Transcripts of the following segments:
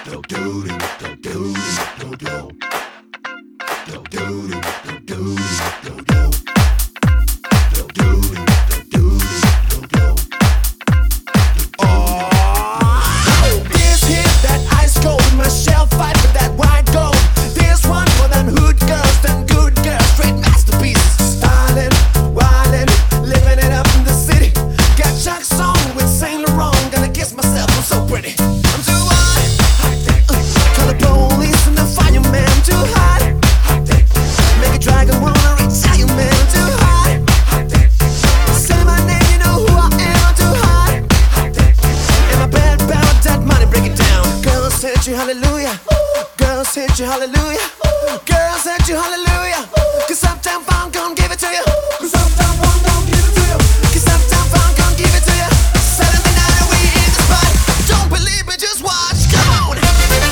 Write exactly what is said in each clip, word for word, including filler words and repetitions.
Hallelujah, girls hit you, hallelujah, girls hit you, hallelujah. Cause Uptown Funk gon' give it to you. Cause Uptown Funk gon' give it to you. Cause Uptown Funk gon' give it to you. Saturday night and we in the spot. Don't believe me, just watch. Come on.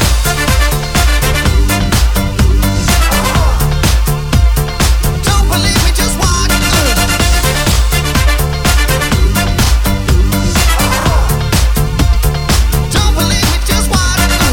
Don't believe me, just watch. Don't believe me, just watch.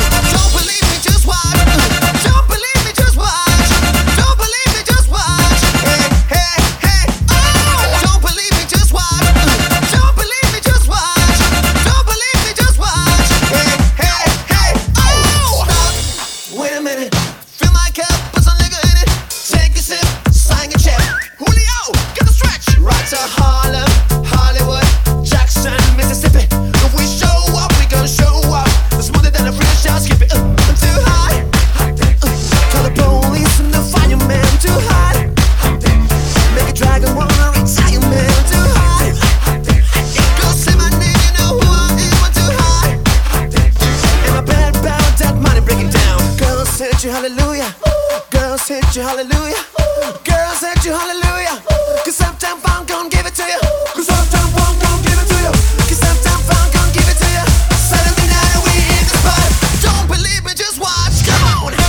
Hallelujah, girls hit you, hallelujah, girls hit you, hallelujah. Cause Uptown Funk gon' give it to you. Cause Uptown Funk gon' give it to you. Cause Uptown Funk gon' give it to you. Saturday night and we in the spot. Don't believe me, just watch. Come on.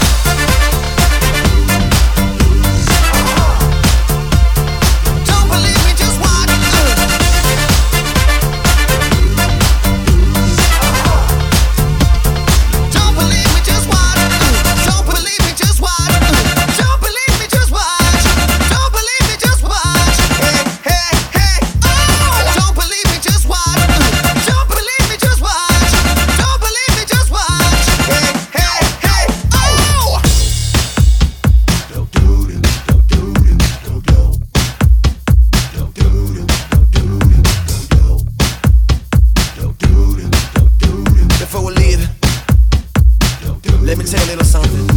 Don't believe me, just watch. Don't believe me, just watch. Before we leave, let me tell you a little something.